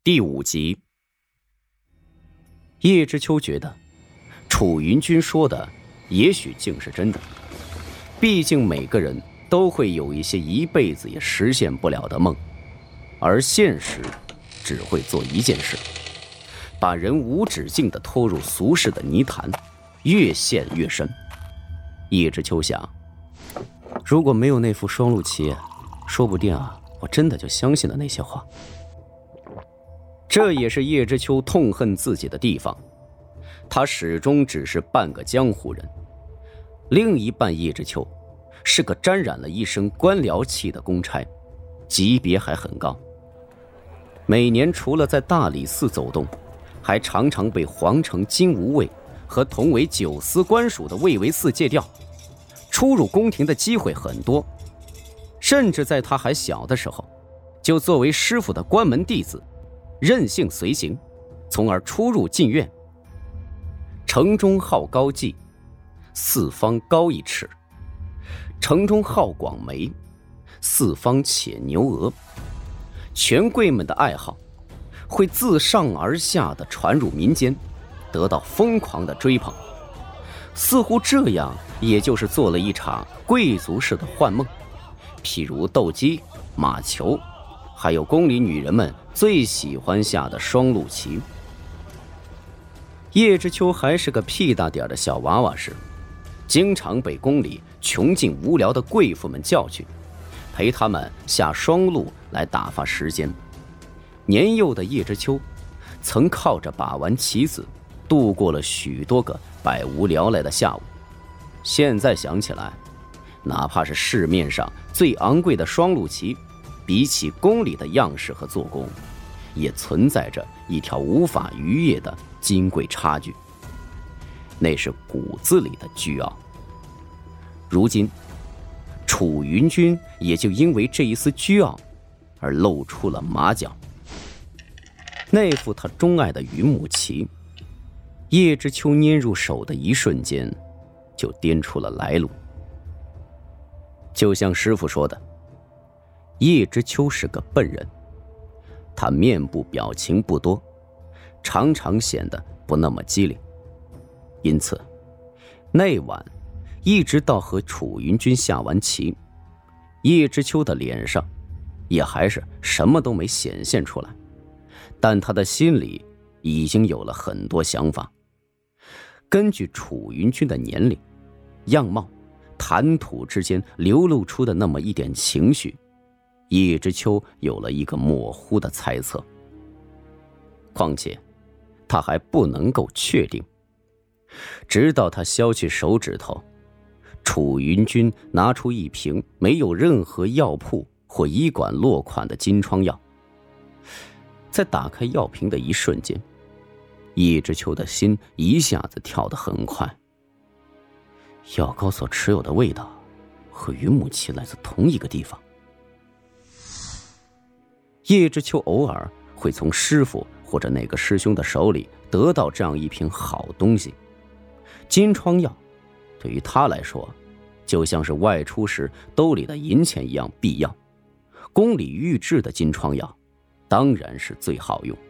第5集。叶知秋觉得楚云君说的也许竟是真的，毕竟每个人都会有一些一辈子也实现不了的梦，而现实只会做一件事，把人无止境地拖入俗世的泥潭，越陷越深。叶知秋想，如果没有那副双陆旗，说不定我真的就相信了那些话。这也是叶知秋痛恨自己的地方，他始终只是半个江湖人，另一半叶知秋是个沾染了一身官僚气的公差，级别还很高。每年除了在大理寺走动，还常常被皇城金吾卫和同为九司官署的卫为寺借调，出入宫廷的机会很多，甚至在他还小的时候，就作为师傅的关门弟子任性随行，从而出入禁院。城中好高髻，四方高一尺；城中好广眉，四方且牛额。权贵们的爱好会自上而下地传入民间，得到疯狂的追捧，似乎这样也就是做了一场贵族式的幻梦，譬如斗鸡、马球，还有宫里女人们最喜欢下的双陆棋。叶知秋还是个屁大点的小娃娃时，经常被宫里穷尽无聊的贵妇们叫去，陪他们下双陆来打发时间。年幼的叶知秋曾靠着把玩棋子度过了许多个百无聊赖的下午。现在想起来，哪怕是市面上最昂贵的双陆棋，比起宫里的样式和做工，也存在着一条无法逾越的金贵差距，那是骨子里的倨傲。如今楚云君也就因为这一丝倨傲而露出了马脚。那副他钟爱的云母棋，叶知秋捏入手的一瞬间就掂出了来路。就像师傅说的，叶知秋是个笨人，他面部表情不多，常常显得不那么机灵。因此那晚一直到和楚云君下完棋，叶知秋的脸上也还是什么都没显现出来，但他的心里已经有了很多想法。根据楚云君的年龄、样貌、谈吐之间流露出的那么一点情绪，叶知秋有了一个模糊的猜测。况且他还不能够确定，直到他削去手指头，楚云君拿出一瓶没有任何药铺或医馆落款的金疮药。在打开药瓶的一瞬间，叶知秋的心一下子跳得很快。药膏所持有的味道和云母棋来自同一个地方。叶知秋偶尔会从师傅或者哪个师兄的手里得到这样一瓶好东西，金疮药对于他来说就像是外出时兜里的银钱一样必要，宫里御制的金疮药当然是最好用。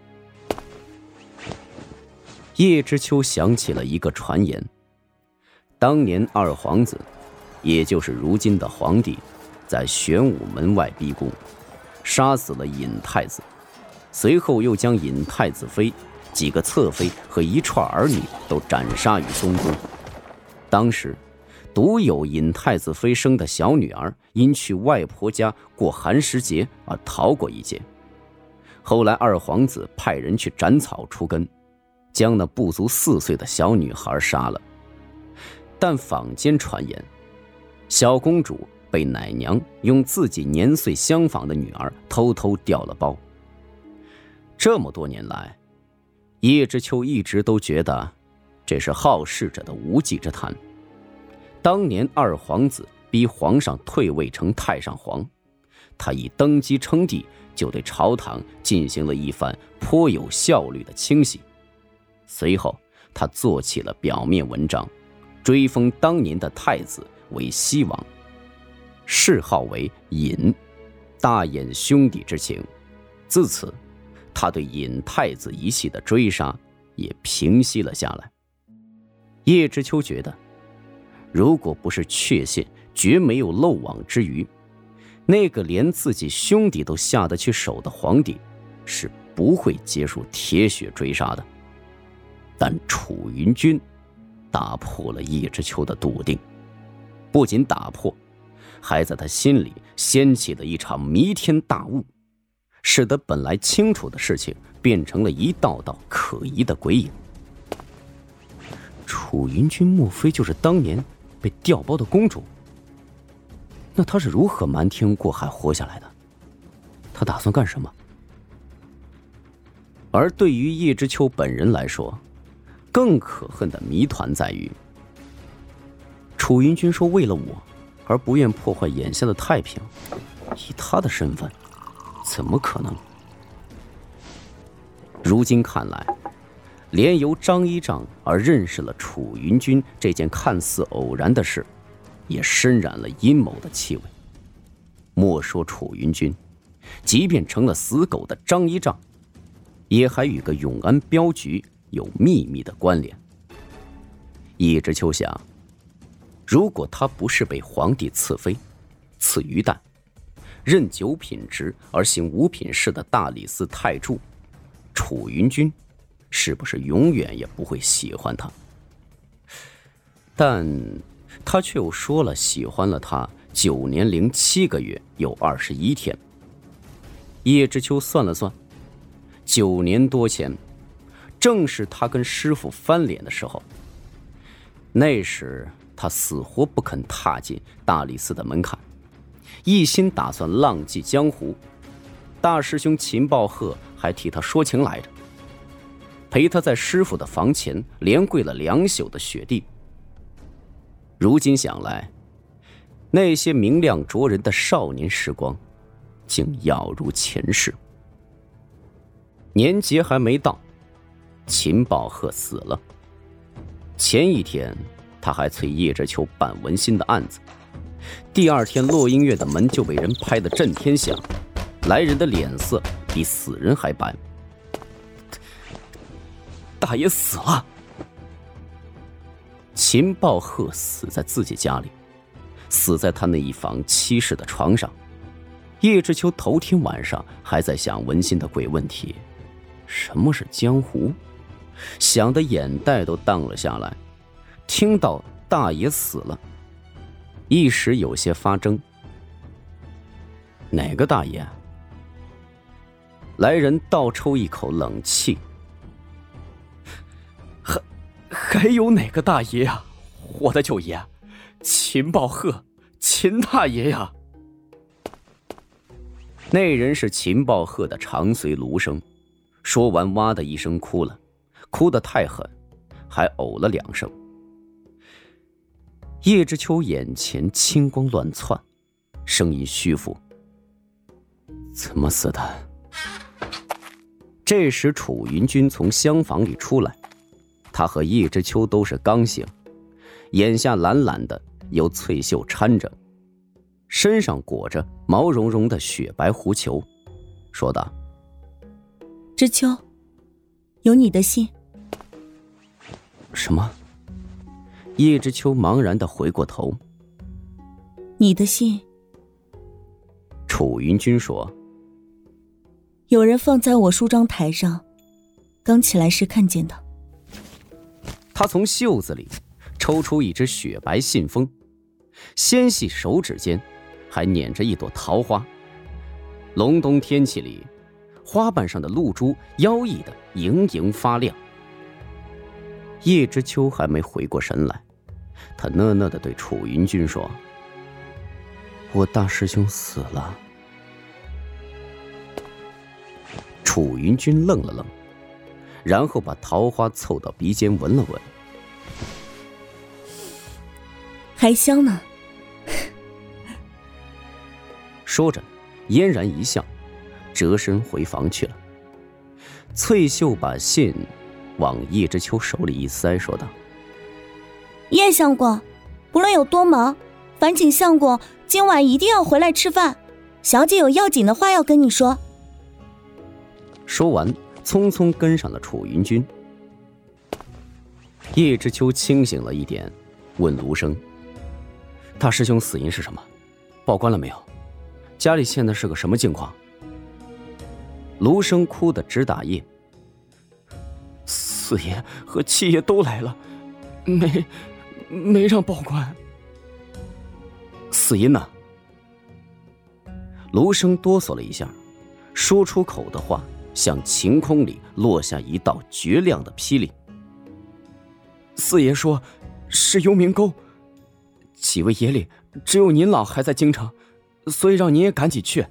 叶知秋想起了一个传言，当年二皇子，也就是如今的皇帝，在玄武门外逼宫，杀死了尹太子，随后又将尹太子妃、几个侧妃和一串儿女都斩杀于松宫。当时独有尹太子妃生的小女儿因去外婆家过寒食节而逃过一劫。后来二皇子派人去斩草除根，将那不足4岁的小女孩杀了。但坊间传言，小公主被奶娘用自己年岁相仿的女儿偷偷调了包。这么多年来，叶知秋一直都觉得这是好事者的无稽之谈。当年二皇子逼皇上退位成太上皇，他一登基称帝就对朝堂进行了一番颇有效率的清洗。随后他做起了表面文章，追封当年的太子为西王，谥号为尹，大演兄弟之情。自此他对尹太子一系的追杀也平息了下来。叶知秋觉得，如果不是确信绝没有漏网之鱼，那个连自己兄弟都下得去手的皇帝是不会结束铁血追杀的。但楚云君打破了叶知秋的笃定，不仅打破，还在他心里掀起了一场弥天大雾，使得本来清楚的事情变成了一道道可疑的鬼影。楚云君莫非就是当年被调包的公主？那她是如何瞒天过海活下来的？她打算干什么？而对于叶知秋本人来说，更可恨的谜团在于，楚云君说为了我而不愿破坏眼下的太平，以他的身份，怎么可能？如今看来，连由张一丈而认识了楚云君这件看似偶然的事，也深染了阴谋的气味。莫说楚云君，即便成了死狗的张一丈，也还与个永安镖局有秘密的关联。叶知秋想，如果他不是被皇帝赐妃、赐鱼蛋、任九品职而行五品事的大理寺太助，楚云君是不是永远也不会喜欢他？但他却又说了喜欢了他9年07个月有21天。叶知秋算了算，9年多前，正是他跟师父翻脸的时候。那时他死活不肯踏进大理寺的门槛，一心打算浪迹江湖。大师兄秦抱鹤还替他说情来着，陪他在师父的房前连跪了2宿的雪地。如今想来，那些明亮灼人的少年时光竟杳如前世。年节还没到，秦抱鹤死了。前一天他还催叶知秋办文心的案子，第2天洛音乐的门就被人拍得震天响，来人的脸色比死人还白。大爷死了！秦抱鹤死在自己家里，死在他那一房7室的床上。叶知秋头天晚上还在想文心的鬼问题，什么是江湖？想得眼袋都荡了下来。听到大爷死了，一时有些发怔。哪个大爷？来人倒抽一口冷气。还有哪个大爷呀？我的舅爷，秦抱鹤，秦大爷呀！那人是秦抱鹤的长随卢生，说完哇的一声哭了，哭得太狠，还呕了2声。叶知秋眼前青光乱窜，声音虚浮：怎么死的？这时楚云君从厢房里出来，他和叶知秋都是刚醒，眼下懒懒的，由翠袖搀着，身上裹着毛茸茸的雪白狐裘，说道： 知秋，有你的信。 什么？叶知秋茫然地回过头。 你的信。 楚云君说： 有人放在我梳妆台上，刚起来时看见的。 他从袖子里抽出一只雪白信封，纤细手指间还捻着一朵桃花。隆冬天气里，花瓣上的露珠妖异的莹莹发亮。叶知秋还没回过神来，他讷讷地对楚云君说：我大师兄死了。楚云君愣了愣，然后把桃花凑到鼻尖闻了闻， 还香呢。 说着嫣然一笑，折身回房去了。翠袖把信往叶知秋手里一塞，说道： 叶相公，不论有多忙，烦请相公今晚一定要回来吃饭，小姐有要紧的话要跟你说。 说完，匆匆跟上了楚云君。叶知秋清醒了一点，问卢生：“大师兄死因是什么？报官了没有？家里现在是个什么境况？”卢生哭得直打夜：“ 四爷和七爷都来了，没让报官。” 死因呢？卢生哆嗦了一下，说出口的话像晴空里落下一道绝亮的霹雳。 四爷说是幽冥沟，几位爷里只有您老还在京城，所以让您也赶紧去。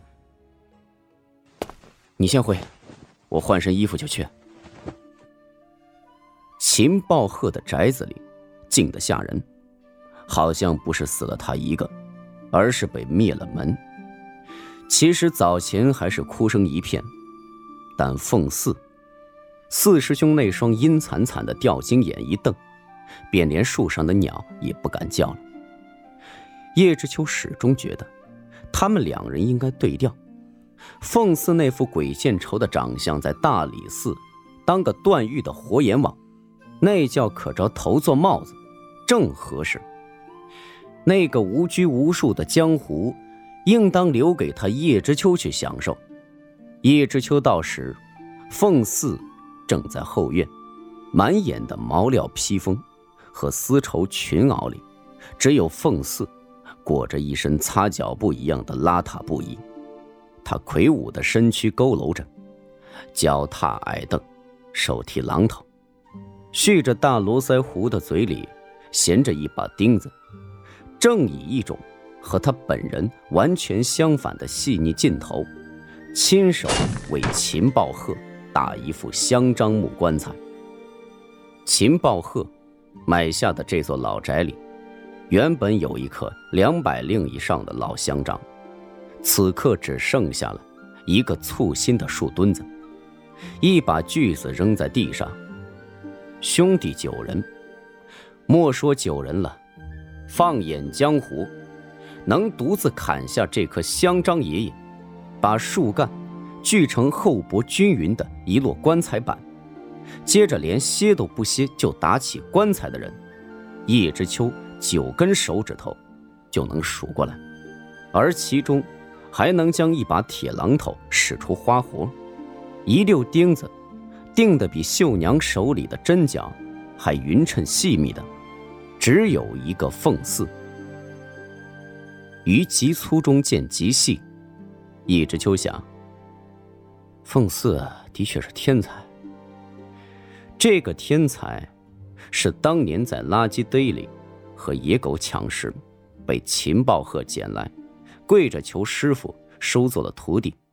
你先回，我换身衣服就去。秦抱鹤的宅子里静得吓人，好像不是死了他一个，而是被灭了门。其实早前还是哭声一片，但凤四师兄那双阴惨惨的吊睛眼一瞪，便连树上的鸟也不敢叫了。叶知秋始终觉得他们两人应该对调。凤四那副鬼见愁的长相在大理寺当个断狱的活阎王，那叫可着头做帽子，正合适。那个无拘无束的江湖应当留给他叶知秋去享受。叶知秋到时，凤四正在后院，满眼的毛料披风和丝绸裙袄里，只有凤四裹着一身擦脚布一样的邋遢布衣。他魁梧的身躯佝偻着，脚踏矮凳，手提榔头，蓄着大络腮胡的嘴里衔着一把钉子，正以一种和他本人完全相反的细腻劲头，亲手为秦抱鹤打一副香樟木棺材。秦抱鹤买下的这座老宅里，原本有一棵200令以上的老香樟，此刻只剩下了一个簇新的树墩子，一把锯子扔在地上。兄弟9人，莫说9人了，放眼江湖，能独自砍下这棵香樟爷爷，把树干锯成厚薄均匀的一摞棺材板，接着连歇都不歇就打起棺材的人，叶知秋9根手指头就能数过来，而其中还能将一把铁榔头使出花活，一溜钉子钉得比绣娘手里的针脚还匀称细密的，只有一个凤四。于极粗中见极细，叶知秋想，凤四的确是天才。这个天才是当年在垃圾堆里和野狗抢时被秦抱鹤捡来，跪着求师傅收做了徒弟。